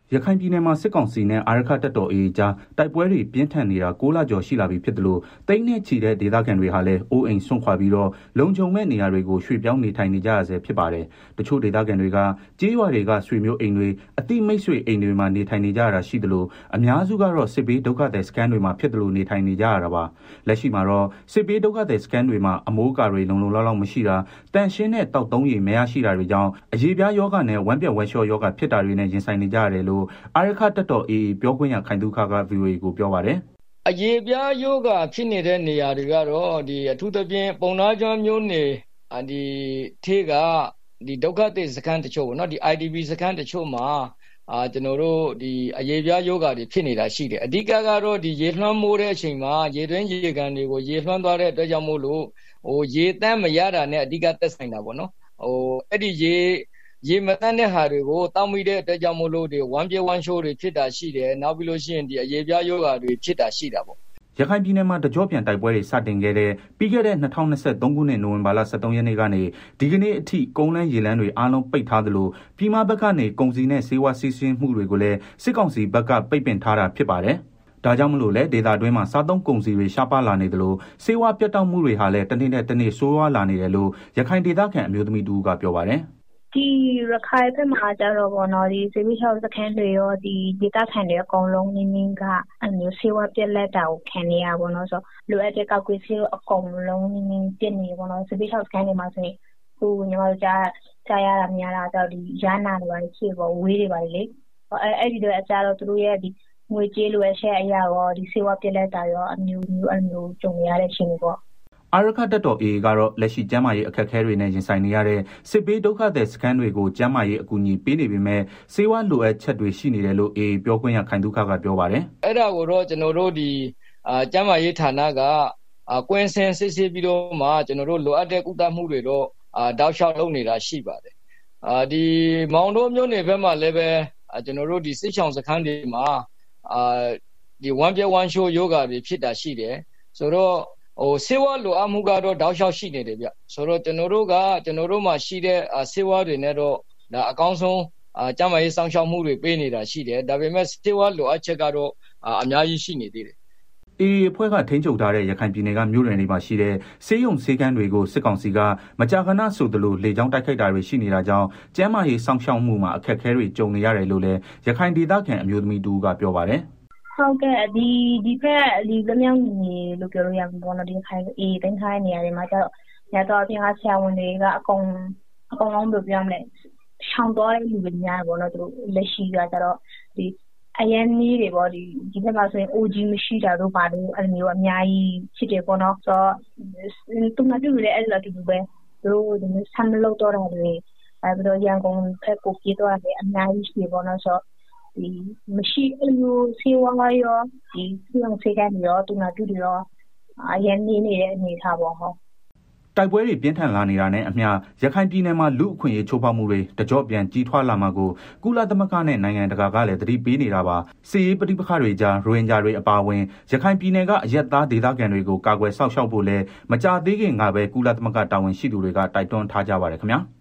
ရခိုင်ပြည်နယ်မှာစစ်ကောင်စီနဲ့အာရက္ခတပ်တော် AA ကြားတိုက်ပွဲတွေပြင်းထန်နေတာ6 လကျော်ရှိလာပြီဖြစ်တယ်လို့သိန်းနဲ့ချီတဲ့ဒေသခံတွေဟာလည်းအိုးအိမ်စွန့်ခွာပြီးတော့လုံခြုံမဲ့နေရာတွေကိုရွှေ့ပြောင်းနေထိုင်နေကြရဆဲဖြစ်ပါတယ်။တချို့ဒေသခံတွေကကြေးရွာတွေကဆွေမျိုးအိမ်တွေအတိမိတ်ဆွေအိမ်တွေမှာနေထိုင်နေကြရတာရှိတယ်လို့အများစုကတော့စစ်ဘေးဒုက္ခသည်စခန်းတွေမှာဖြစ်တယ်လို့နေထိုင်နေကြရတာပါ။လက်ရှိမှာတော့စစ်ဘေးဒုက္ခသည်စခန်းတွေမှာအမိုးအကာတွေလုံလောက်မရှိတာတန်ရှင်းတဲ့တောက်သုံးရည်မရရှိတာတွေကြောင့်အရေးပြားယောဂနဲ့ဝမ်းပြက်ဝမ်းလျှောယောဂဖြစ်တာတွေနဲ့ရင်ဆိုင်နေကြရတယ်လို့အာရက္ခတပ်တော် AA ပြောခွင့်ရခိုင်သုခက VOA ကိုပြောပါတယ်အရေးပြားယောဂဖြစ်နေတဲ့နေရာတွေကတော့အထူးသဖြင့်ပုံနာကျွန်းမျိုးနယ်ထေးကဒုက္ခသည်စခန်းတချို့ပေါ့နော်IDP စခန်းတချို့မှာကျွန်တော်တို့အရေးပြားယောဂတွေဖြစ်နေတာရှိတယ်အဓိကကတော့ရေလွှမ်းမိုးတဲ့အချိန်မှာရေတွင်းရေကန်တွေကိုရေလွှမ်းသွားတဲ့အတွက်ကြောင့်မို့လို့ရေတန်းမရတာနဲ့အဓိကသက်ဆိုင်တာပေါ့နော်အဲ့ဒီရေမတန်းတဲ့ဟာတွေကိုတောက်မိတဲ့အတွက်ကြောင့်မို့လို့ဝမ်းပြေဝမ်းလျှိုတွေဖြစ်တာရှိတယ်နောက်ပြီးလို့ရှိရင်အရေးပြားယောဂတွေဖြစ်တာရှိတာပေါ့ရခိုင်ပြည်နယ်မှာတကြောပြန်တိုက်ပွဲတွေစတင်ခဲ့တဲ့ပြီးခဲ့တဲ့2023ခုနှစ်နိုဝင်ဘာလ23ရက်နေ့ကနေဒီကနေ့အထိကုန်းလန်းရေလန်းတွေအားလုံးပိတ်ထားသလိုပြည်မဘက်ကနေကုန်စည်နဲ့ဆေးဝါးစီးဆင်းမှုတွေကိုလည်းစစ်ကောင်စီဘက်ကပိတ်ပင်ထားတာဖြစ်ပါတယ်။ဒါကြောင့်မလို့လဲဒေသတွင်းမှာစားသုံးကုန်စည်တွေရှားပါလာနေသလိုဆေးဝါးပြတ်တောက်မှုတွေဟာလည်းတစ်နေ့နဲ့တစ်နေ့ဆိုးရွားလာနေတယ်လို့ရခိုင်ဒေသခံအမျိုးသမီးတူကပြောပါတယ်ဒီရခိုင်ဘက်မှာကျတော့ပေါ့နော်စေဘေးရှောက်စခန်းတွေရောဒေသခံတွေအကုန်လုံးနင်းကအမျိုးဆေးဝါးပြက်လက်တာကိုခံနေရပါတော့ဆိုလိုအပ်တဲ့ကောက်ကွေးဆေးအကုန်လုံးနင်းပြက်နေပါတော့စေဘေးရှောက်စခန်းတွေမှာဆိုရင်ညီမတို့ကြားရတာများတာတော့ရနာတွေပါဖြစ်ပေါ့ဝေးတွေပါလေအဲ့ဒီတော့အကြတော့သူတို့ရဲ့ငွေကြေးလိုအပ်ချက်အရာရောဆေးဝါးပြက်လက်တာရောအမျိုးကြုံရတဲ့ရှင်တွေပေါ့အာရက္ခတပ်တော် AA ကတော့လက်ရှိကျန်းမာရေးအခက်အခဲတွေနဲ့ရင်ဆိုင်နေရတဲ့စစ်ဘေးဒုက္ခသည်စခန်းတွေကိုကျန်းမာရေးအကူအညီပေးနေပေမဲ့ဆေးဝါးလိုအပ်ချက်တွေရှိနေတယ်လို့ AA ပြောခွင့်ရခိုင်သုခကပြောပါတယ်အဲ့ဒါကိုတော့ကျွန်တော်တို့ကျန်းမာရေးဌာနကကွင်းဆင်းစစ်ဆေးပြီးတော့မှကျွန်တော်တို့လိုအပ်တဲ့ကုသမှုတွေတော့တောက်လျှောက်လုပ်နေတာရှိပါတယ်မောင်တော်မြို့နယ်ဘက်မှာလည်းပဲကျွန်တော်တို့စစ်ချောင်စခန်းတွေမှာဝမ်းပြဝမ်းလျှိုယောဂတွေဖြစ်တာရှိတယ်ဆိုတော့ဆေးဝါးလိုအပ်မှုကတော့တောက်လျှောက်ရှိနေတယ်ဗျဆိုတော့ကျွန်တော်တို့မှာရှိတဲ့ဆေးဝါးတွေနဲ့တော့ဒါအကောင်းဆုံးကျန်းမာရေးစောင့်ရှောက်မှုတွေပေးနေတာရှိတယ်ဒါပေမဲ့ဆေးဝါးလိုအပ်ချက်ကတော့အများကြီးရှိနေသေးတယ် AA အဖွဲ့ကထိန်းချုပ်ထားတဲ့ရခိုင်ပြည်နယ်ကမြို့နယ်တွေမှာရှိတဲ့ဆေးရုံဆေးကမ်းတွေကိုစစ်ကောင်စီကမကြာခဏဆိုသလိုလေကြောင်းတိုက်ခိုက်တာတွေရှိနေတာကြောင့်ကျန်းမာရေးစောင့်ရှောက်မှုမှာအခက်အခဲတွေကြုံနေရတယ်လို့လည်းရခိုင်ဒေသခံအမျိုးသမီးတူကပြောပါတယ်ဟုတ်ကဲ့ဒီဖက်လမြောက်နေလို့ပြောလို့ရမှာပေါ့နော်ဒီခိုင်တင်းခိုင်နေရာတွေမှာကျတော့ညတော့အပြင်ကဆရာဝန်တွေကအကုန်လုံးပြောမလဲရှောင်းသွားတဲ့လူတွေများပေါ့နော်သူလက်ရှိကကျတော့အရန်ကြီးတွေပေါ့ဒီဘက်မှာဆိုရင် OG မရှိတာတို့ပါလို့အဲ့လိုမျိုးအများကြီးဖြစ်တယ်ပေါ့နော်ဆိုတော့သူမတူလည်းအဲ့လိုတူပဲသူတို့ဒီဆမ်းလို့တော့တယ်အဲ့တော့ရန်ကုန်ဖက်ကိုပြေးတော့တယ်အများကြီးရှိပေါ့နော်ဆိုမရှိအလိုဆေးဝါးရောဆေးရုံဆေးကမ်းရောသူနာတူရောအရင်နေတဲ့အနေထားပေါ့ဟုတ်တိုက်ပွဲတွေပြင်းထန်လာနေတာနဲ့အမျှရခိုင်ပြည်နယ်မှာလူအခွင့်အရေးချိုးဖောက်မှုတွေတကြော့ပြန်ကြီးထွားလာမှာကိုကုလသမဂ္ဂနဲ့နိုင်ငံတကာကလည်းသတိပေးနေတာပါစစ်ရေးပဋိပက္ခတွေကြားရိုဟင်ဂျာတွေအပါအဝင်ရခိုင်ပြည်နယ်ကအရက်သားဒေသခံတွေကိုကာကွယ်စောင့်ရှောက်ဖို့လဲမကြသေးခင်ကပဲကုလသမဂ္ဂတာဝန်ရှိသူတွေကတိုက်တွန်းထားကြပါတယ်ခင်ဗျာ